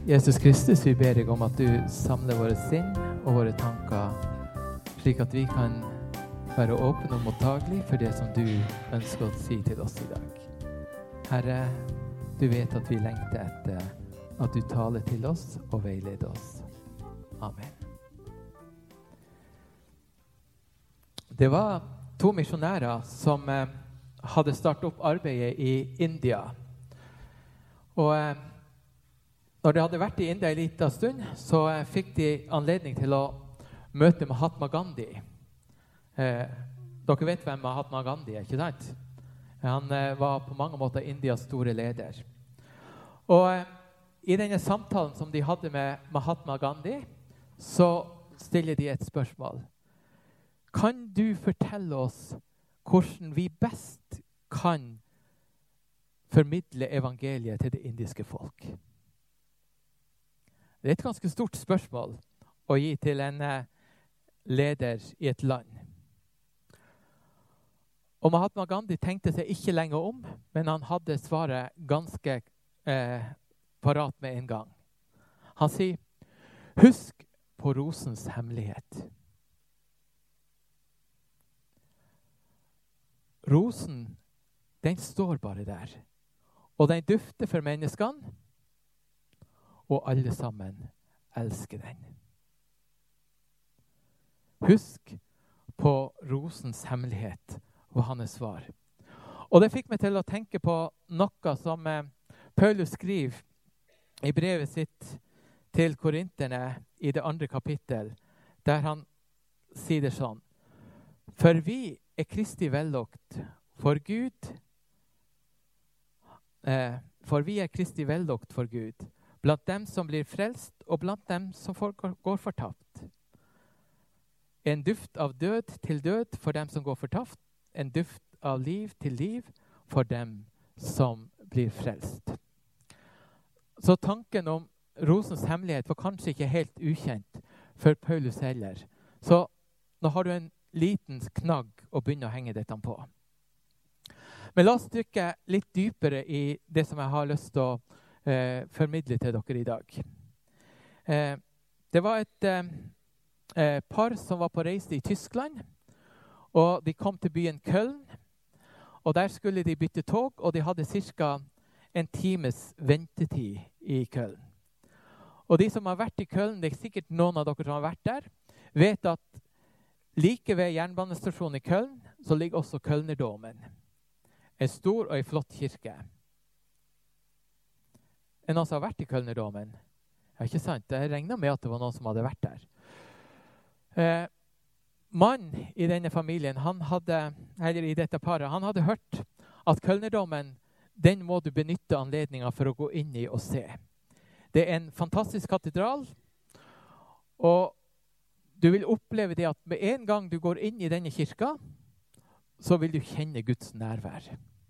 Jesus Kristus, vi ber deg om at du samler våre sinn og våre tanker, slik at vi kan være åpne og mottagelig for det som du ønsker å si til oss i dag. Herre, du vet at vi lengter etter at du taler til oss og veileder oss. Amen. Det var 2 misjonærer som hadde startet opp arbeidet i India. Og når de hadde vært i India en liten stund, så fikk de anledning til å møte Mahatma Gandhi. Dere vet hvem Mahatma Gandhi er, ikke sant? Han var på mange måter Indias store leder. Og i denne samtalen som de hadde med Mahatma Gandhi, så stiller de et spørsmål. Kan du fortelle oss hvordan vi best kan formidle evangeliet til det indiske folk? Det er et ganske stort spørsmål å gi til en leder i et land. Og Mahatma Gandhi tenkte seg ikke lenge om, men han hadde svaret ganske parat med en gang. Han sier, husk på rosens hemmelighet. Rosen, den står bare der, og den dufter for menneskene, og alle sammen elsker den. Husk på rosens hemmelighet, var hans svar. Og det fikk meg til å tenke på noe som Paulus skriver i brevet sitt til korinterne i det 2. kapittel, der han sier det sånn. For vi er Kristi vellukt for Gud, blant dem som blir frelst, og blant dem som går fortapt. En duft av død til død for dem som går fortapt, en duft av liv til liv for dem som blir frelst. Så tanken om rosens hemmelighet var kanskje ikke helt ukjent for Paulus heller. Så nå har du en liten knagg å begynne å henge dette på. Men la oss dykke litt dypere i det som jeg har lyst til å formidle til dere i dag. Det var et par som var på reise i Tyskland, og de kom til byen Köln, og der skulle de bytte tog, og de hadde cirka en times ventetid i Köln. Og de som har vært i Köln, det er sikkert noen av dere som har vært der, vet at like ved jernbanestasjonen i Köln, så ligger også Kölnerdomen. En stor og en flott kirke. Er noen som har vært i Kölnerdomen? Ja, ikke sant? Jeg regnet med at det var noen som hadde vært der. Mannen i denne familien, i dette paret, han hadde hørt at Kölnerdomen, den må du benytte anledningen for å gå inn i og se. Det er en fantastisk katedral, og du vil oppleve det at med en gang du går inn i denne kirka, så vil du kjenne Guds nærvær.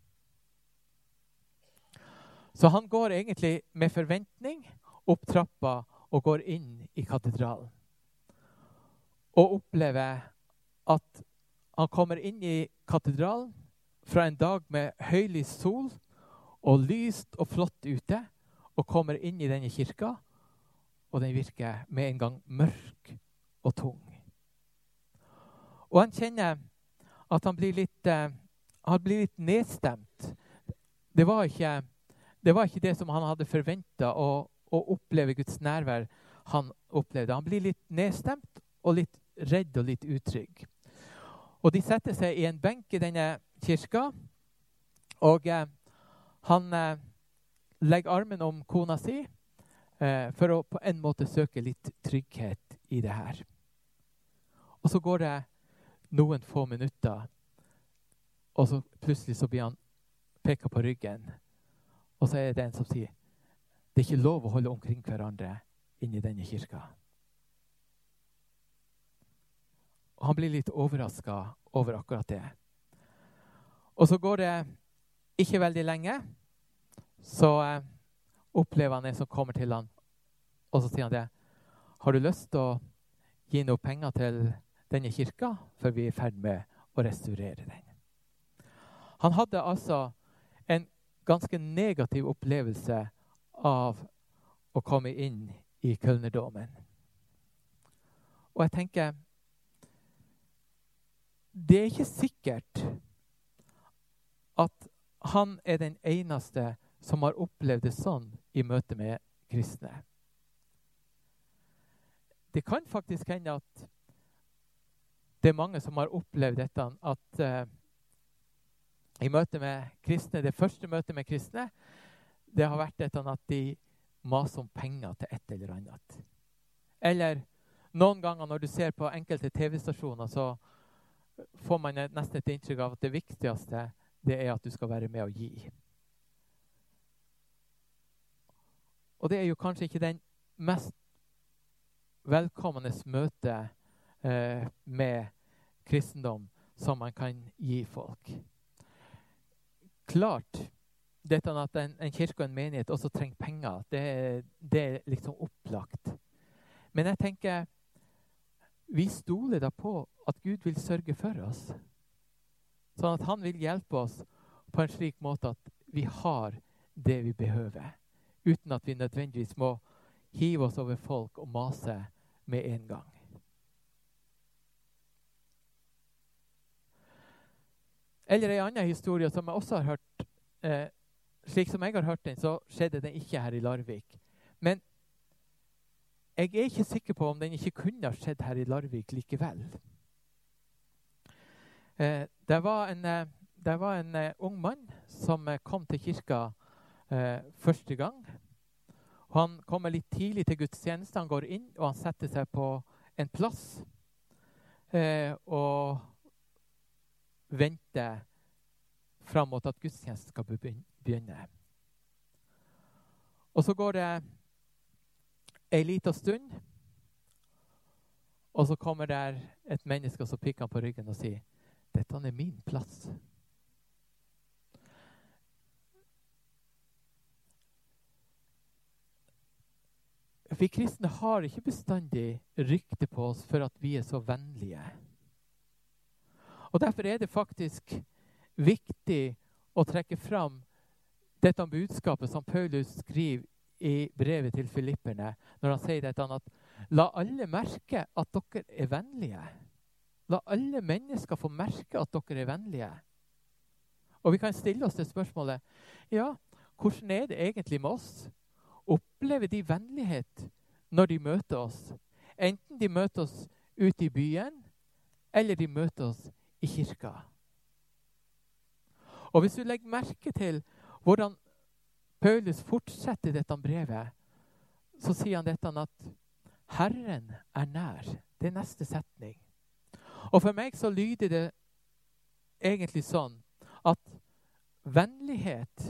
Så han går egentlig med forventning opp trappa og går inn i katedralen. Og opplever at han kommer inn i katedralen fra en dag med høylys sol og lyst og flott ute, og kommer inn i denne kirka, og den virker med en gang mørk og tung. Og han kjenner at han blir litt nedstemt. Det var ikke det som han hadde forventet å oppleve Guds nærvær han opplevde. Han blir litt nedstemt og litt redd og litt utrygg. Og de setter seg i en benk i denne kirka, og han legger armen om kona si for å på en måte søke litt trygghet i det her. Og så går det noen få minutter, og så plutselig så blir han pekket på ryggen. Og så er det en som sier, det er ikke lov å holde omkring hverandre inne i denne kirka. Og han blir litt overrasket over akkurat det. Og så går det ikke veldig lenge, så opplever han en som kommer til han, og så sier han det, har du lyst til å gi noe penger til denne kirka, for vi er i ferd med å restaurere den. Han hadde altså en ganske negativ opplevelse av å komme inn i Kölnerdomen. Og jeg tenker, det er ikke sikkert at han er den eneste som har opplevd det sånn i møte med kristne. Det kan faktisk hende at det er mange som har opplevd dette, at i møte med kristne, det første møtet med kristne, det har vært dette at de maser om penger til et eller annet. Eller noen ganger når du ser på enkelte TV-stasjoner, så får man nesten et inntrykk av at det viktigste, det er at du skal være med og gi. Og det er jo kanskje ikke den mest velkommende møte med kristendom som man kan gi folk. Klart, dette at en kirke og en menighet også trenger penger, det er liksom opplagt. Men jeg tenker, vi stoler da på at Gud vil sørge for oss. Sånn at han vil hjelpe oss på en slik måte at vi har det vi behøver. Uten at vi nødvendigvis må hive oss over folk og mase med en gang. Eller en annen historie som jeg også har hørt, slik som jeg har hørt den, så skjedde den ikke her i Larvik. Men jeg er ikke sikker på om den ikke kunne ha skjedd her i Larvik likevel. Det var en ung mann som kom til kirka første gang. Han kommer litt tidlig til gudstjeneste. Han går inn, og han setter seg på en plass og venter fram mot at gudstjenesten skal begynne. Og så går det en liten stund, og så kommer der et menneske og så pikker han på ryggen og sier, dette er min plass. Vi kristne har ikke bestandig rykte på oss for at vi er så vennlige. Og derfor er det faktisk viktig å trekke fram dette budskapet som Paulus skriver i brevet til Filipperne, når han sier dette at la alle merke at dere er vennlige. La alle mennesker få merke at dere er vennlige. Og vi kan stille oss det spørsmålet, ja, hvordan er det egentlig med oss? Opplever de vennlighet når de møter oss? Enten de møter oss ute i byen, eller de møter oss i kirka. Og hvis du legger merke til hvordan Paulus fortsetter dette brevet, så sier han dette at Herren er nær. Det er neste setning. Og for meg så lyder det egentlig sånn at vennlighet,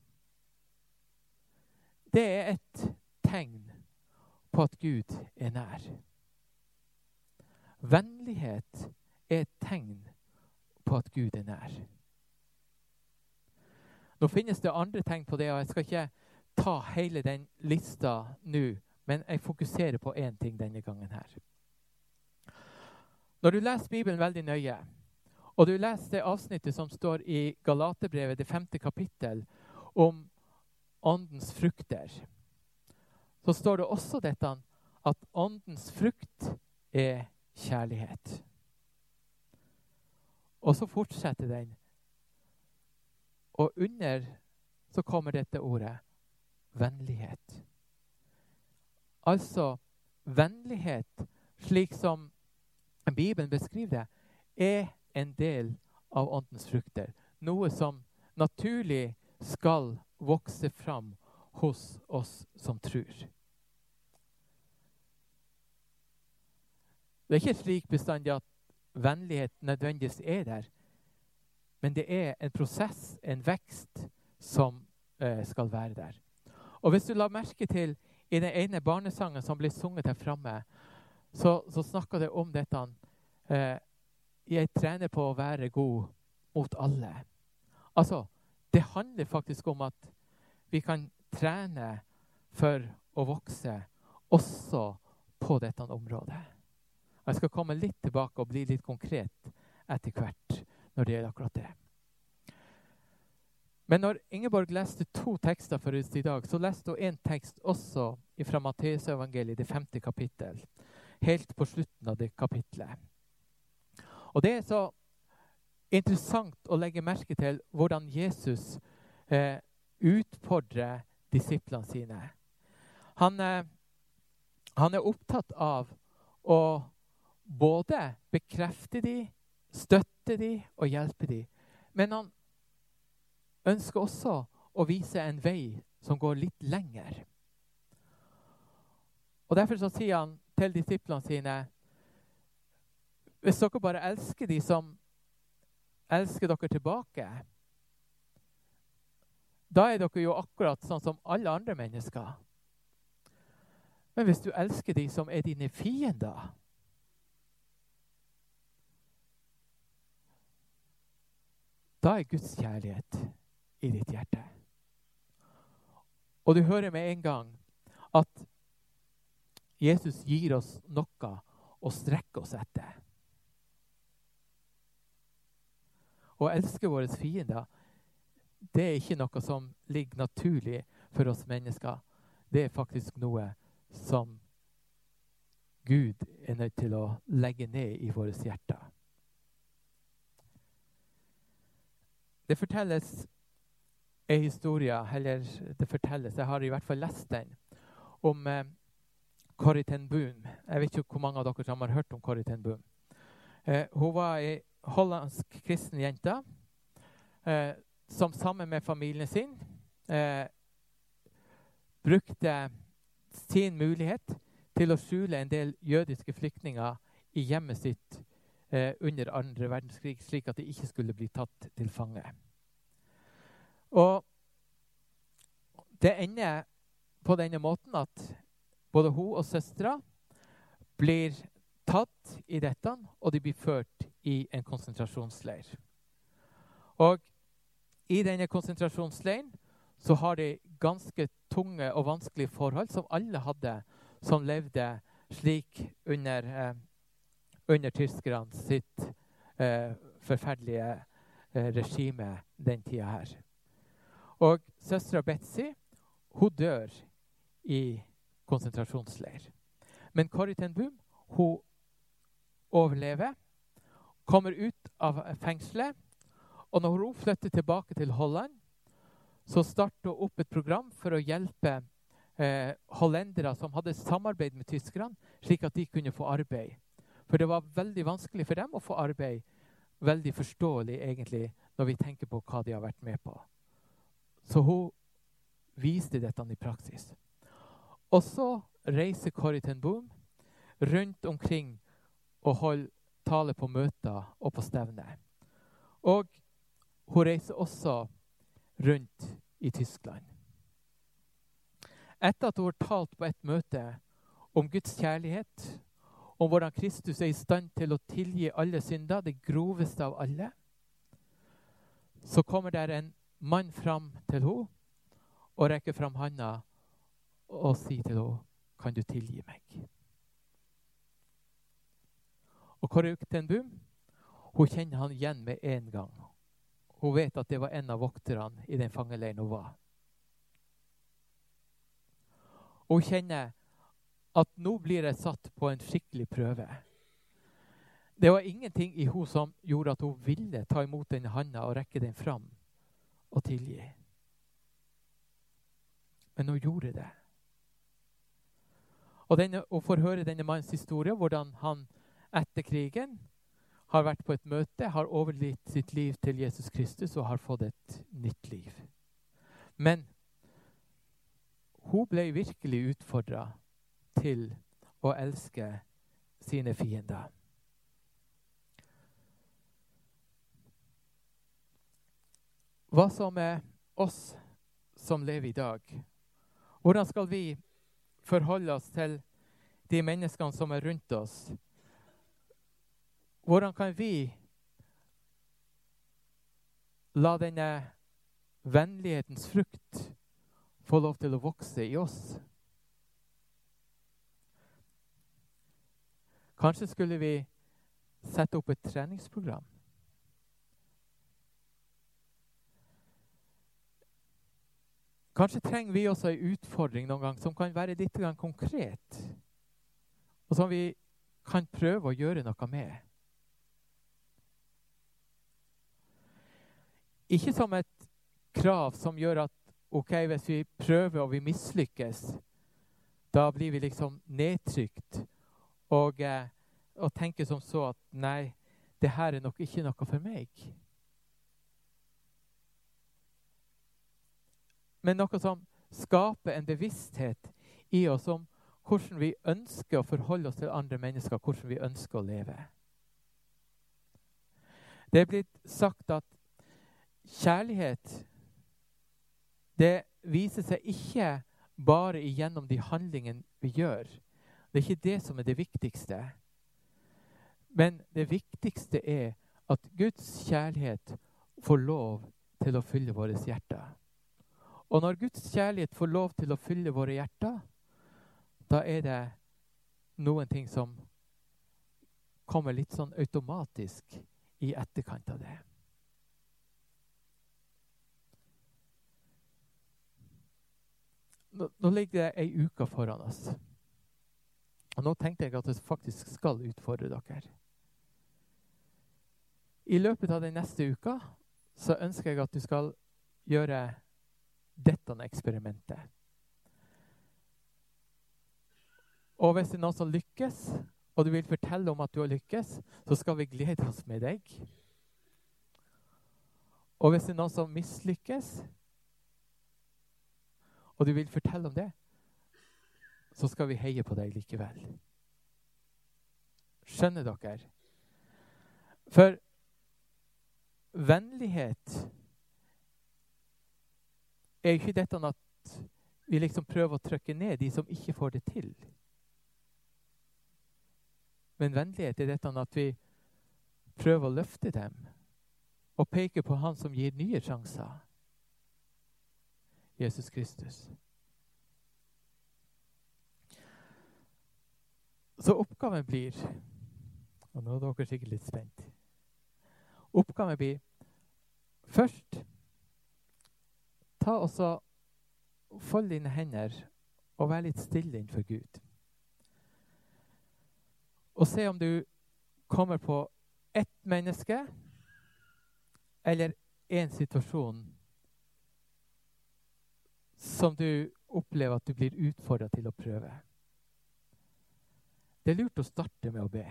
det er et tegn på at Gud er nær. Vennlighet er et tegn på at Gud er nær. Nå finnes det andre tegn på det, og jeg skal ikke ta hele den lista nå, men jeg fokuserer på en ting denne gangen her. Når du leser Bibelen veldig nøye, og du leser det avsnittet som står i Galaterbrevet, det 5. kapittel, om åndens frukter, så står det også dette at åndens frukt er kjærlighet. Og så fortsetter den. Og under så kommer dette ordet, vennlighet. Altså, vennlighet, slik som Bibelen beskriver det, er en del av åndens frukter. Noe som naturlig skal vokse fram hos oss som tror. Det er ikke slik bestandig at vennlighet nødvendigvis er der, men det er en prosess, en vekst som skal være der. Og hvis du la merke til i den ene barnesangen som ble sunget her fremme, så snakker det om dette. Jeg trener på å være god mot alle. Altså, det handler faktisk om at vi kan trene for å vokse også på dette området. Jeg skal komme litt tilbake og bli litt konkret etter hvert når det gjelder akkurat det. Men når Ingeborg leste 2 tekster for oss i dag, så leste hun en tekst også fra Matteus evangeliet, det 5. kapittel, helt på slutten av det kapitlet. Og det er så interessant å legge merke til hvordan Jesus utfordrer disiplene sine. Han er opptatt av å både bekrefte de, støtte de og hjelpe de. Men han ønsker også å vise en vei som går litt lenger. Og derfor så sier han til disiplene sine, hvis dere bare elsker de som elsker dere tilbake, da er dere jo akkurat sånn som alle andre mennesker. Men hvis du elsker de som er dine fiender, da er Guds kjærlighet i ditt hjerte. Og du hører med en gang at Jesus gir oss noe å strekke oss etter. Å elske våre fiender, det er ikke noe som ligger naturlig for oss mennesker. Det er faktisk noe som Gud er nødt til å legge ned i våre hjerter. Det fortelles en historie, eller det fortelles, jeg har i hvert fall lest den, om Corrie ten Boom. Jeg vet ikke hvor mange av dere som har hørt om Corrie ten Boom. Hun var en hollandsk kristen jente, som sammen med familien sin brukte sin mulighet til å skjule en del jødiske flyktninger i hjemmet sitt under 2. verdenskrig, slik at de ikke skulle bli tatt til fange. Og det ender på denne måten at både hun og søstra blir tatt i dette, og de blir ført i en konsentrasjonsleir. Og i denne konsentrasjonsleiren så har de ganske tunge og vanskelige forhold som alle hadde som levde slik under tyskerne sitt forferdelige regime den tida her. Og søstra Betsy, hun dør i konsentrasjonsleir. Men Corrie ten Boom, hun overlever, kommer ut av fengselet, og når hun flytter tilbake til Holland, så starter hun opp et program for å hjelpe hollendere som hadde samarbeid med tyskerne, slik at de kunne få arbeid. For det var veldig vanskelig for dem å få arbeid, veldig forståelig egentlig, når vi tenker på hva de har vært med på. Så hun viste dette i praksis. Og så reiser Corrie ten Boom rundt omkring og holder tale på møter og på stevner. Og hun reiser også rundt i Tyskland. Etter at hun har talt på et møte om Guds kjærlighet, om hvordan Kristus er i stand til å tilgi alle synder, det groveste av alle, så kommer der en mann fram til henne og rekker fram handa og sier til henne, kan du tilgi meg? Og Corrie ten Boom, hun kjenner han igjen med en gang. Hun vet at det var en av vokterne i den fangeleiren hun var. Og hun kjenner at nå blir jeg satt på en skikkelig prøve. Det var ingenting i henne som gjorde at hun ville ta imot denne handa og rekke den fram og tilgi. Men hun gjorde det. Og hun får høre denne mannens historie, hvordan han etter krigen har vært på et møte, har overgitt sitt liv til Jesus Kristus og har fått et nytt liv. Men hun ble virkelig utfordret til å elske sine fiender. Hva så med oss som lever i dag? Hvordan skal vi forholde oss til de menneskene som er rundt oss? Hvordan kan vi la denne vennlighetens frukt få lov til å vokse i oss? Kanskje skulle vi sette opp et treningsprogram? Kanskje trenger vi også en utfordring noen gang som kan være litt grann konkret, og som vi kan prøve å gjøre noe med. Ikke som et krav som gjør at ok, hvis vi prøver og vi mislykkes, da blir vi liksom nedtrykt og tenker som så at nei, det her er nok ikke noe for meg. Men noe som skaper en bevissthet i oss om hvordan vi ønsker å forholde oss til andre mennesker, hvordan vi ønsker å leve. Det er blitt sagt at kjærlighet, det viser seg ikke bare igjennom de handlingene vi gjør. Det er ikke det som er det viktigste. Men det viktigste er at Guds kjærlighet får lov til å fylle våre hjerter. Og når Guds kjærlighet får lov til å fylle våre hjerter, da er det noen ting som kommer litt sånn automatisk i etterkant av det. Nå ligger det en uke foran oss. Og nå tenkte jeg at jeg faktisk skal utfordre dere. I løpet av den neste uka så ønsker jeg at du skal gjøre dette eksperimentet. Og hvis det er noen som lykkes, og du vil fortelle om at du har lykkes, så skal vi glede oss med deg. Og hvis det er noen som mislykkes, og du vil fortelle om det, så skal vi heie på deg likevel. Skjønner dere? For vennlighet er ikke dette at vi liksom prøver å trykke ned de som ikke får det til. Men vennlighet er dette at vi prøver å løfte dem og peke på han som gir nye sjanser. Jesus Kristus. Så oppgaven blir, og nå er dere sikkert litt spent, oppgaven blir først ta og så fold dine hender og vær litt stille innenfor Gud. Og se om du kommer på ett menneske eller en situasjon som du opplever at du blir utfordret til å prøve. Det er lurt å starte med å be.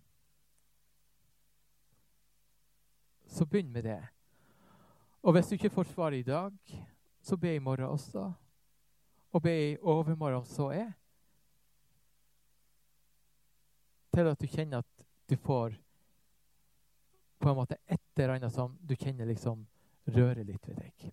Så begynn med det. Og hvis du ikke får svar i dag, så be i morgen også. Og be i overmorgen om så er. Til at du kjenner at du får på en måte et eller annet som du kjenner liksom rører litt ved deg.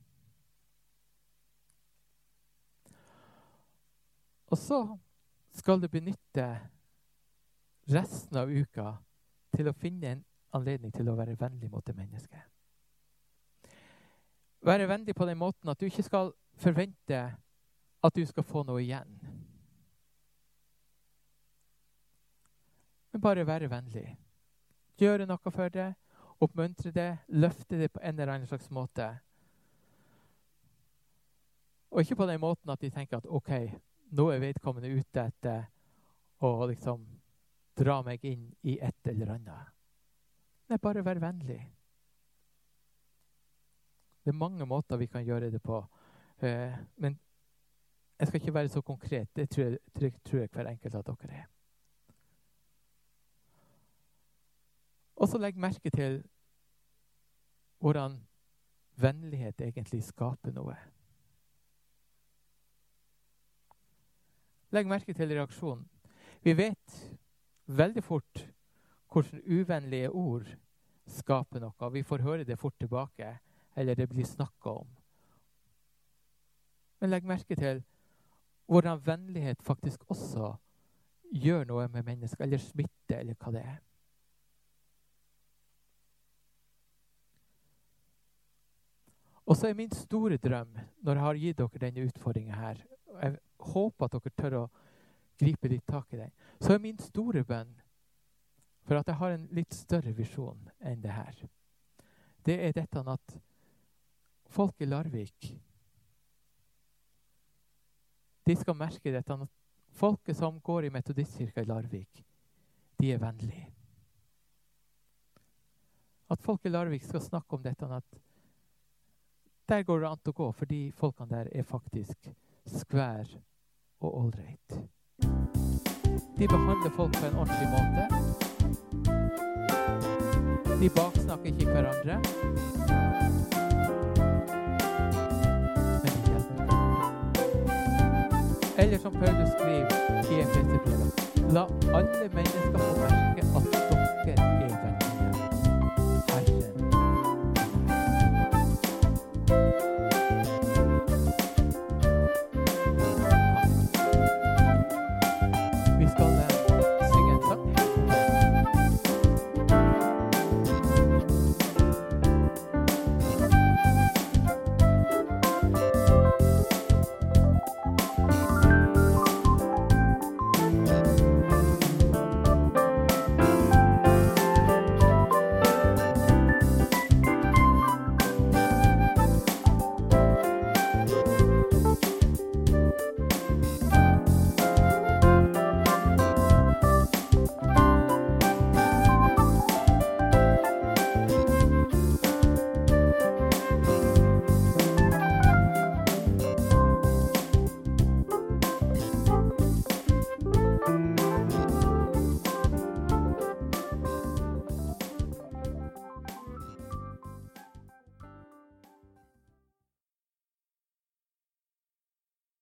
Og så skal du benytte resten av uka til å finne en anledning til å være vennlig mot det mennesket. Være vennlig på den måten at du ikke skal forvente at du skal få noe igjen. Men bare være vennlig. Gjøre noe for det, oppmuntre det, løfte det på en eller annen slags måte. Og ikke på den måten at de tenker at ok, nå er vedkommende ute etter å liksom dra meg inn i et eller annet. Nei, bare vær vennlig. Det er mange måter vi kan gjøre det på. Men jeg skal ikke være så konkret. Det tror jeg hver enkelt av dere er. Og så legg merke til hvordan vennlighet egentlig skaper noe. Legg merke til reaksjonen. Vi vet veldig fort hvordan uvennlige ord skaper noe. Vi får høre det fort tilbake, eller det blir snakket om. Men legg merke til hvordan vennlighet faktisk også gjør noe med mennesker, eller smitte, eller hva det er. Og så er min store drøm, når jeg har gitt dere denne utfordringen her, og jeg håper at dere tør å gripe litt tak i den, så er min store bønn, for at jeg har en litt større visjon enn det her, det er dette at folk i Larvik de skal merke dette. At folket som går i metodistkirka i Larvik, de er vennlige. At folk i Larvik skal snakke om dette, at der går det an å gå, fordi folkene der er faktisk skvær og ålreit. De behandler folk på en ordentlig måte. De baksnakker ikke hverandre. Men de hjelper hverandre. Eller som Paulus skriver i Efeserbrevet, la alle mennesker få merke